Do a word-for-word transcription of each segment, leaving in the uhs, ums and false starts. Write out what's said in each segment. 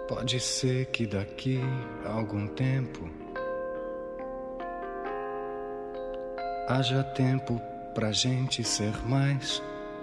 Pode ser que daqui a algum tempo haja tempo pra gente ser mais,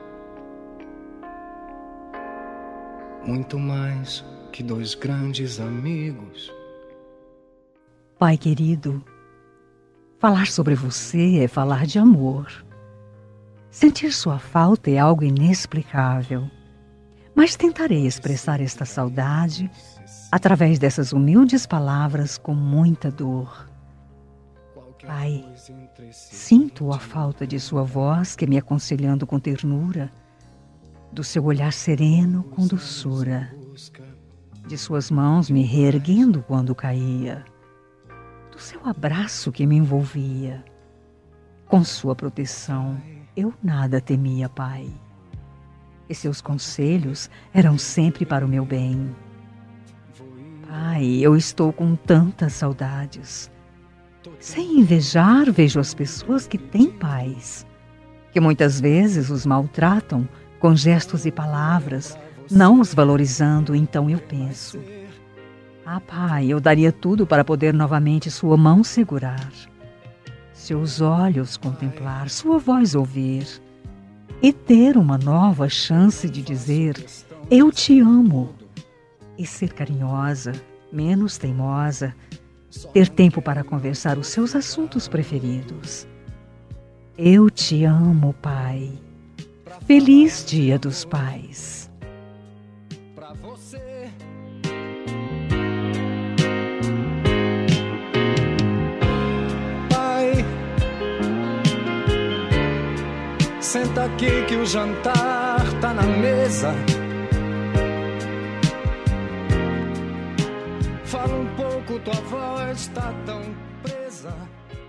muito mais que dois grandes amigos. Pai querido, falar sobre você é falar de amor. Sentir sua falta é algo inexplicável, mas tentarei expressar esta saudade através dessas humildes palavras com muita dor. Pai, sinto a falta de sua voz que me aconselhando com ternura, do seu olhar sereno com doçura, de suas mãos me reerguendo quando caía, do seu abraço que me envolvia. Com sua proteção eu nada temia, Pai, e seus conselhos eram sempre para o meu bem. Pai, eu estou com tantas saudades. Sem invejar, vejo as pessoas que têm pais, que muitas vezes os maltratam com gestos e palavras, não os valorizando. Então eu penso: ah, Pai, eu daria tudo para poder novamente sua mão segurar, seus olhos contemplar, sua voz ouvir e ter uma nova chance de dizer: eu te amo, e ser carinhosa, menos teimosa, ter tempo para conversar os seus assuntos preferidos. Eu te amo, Pai. Feliz Dia dos Pais. Pra você. Pai, senta aqui que o jantar tá na mesa. Fala um pouco, tua voz tá tão presa.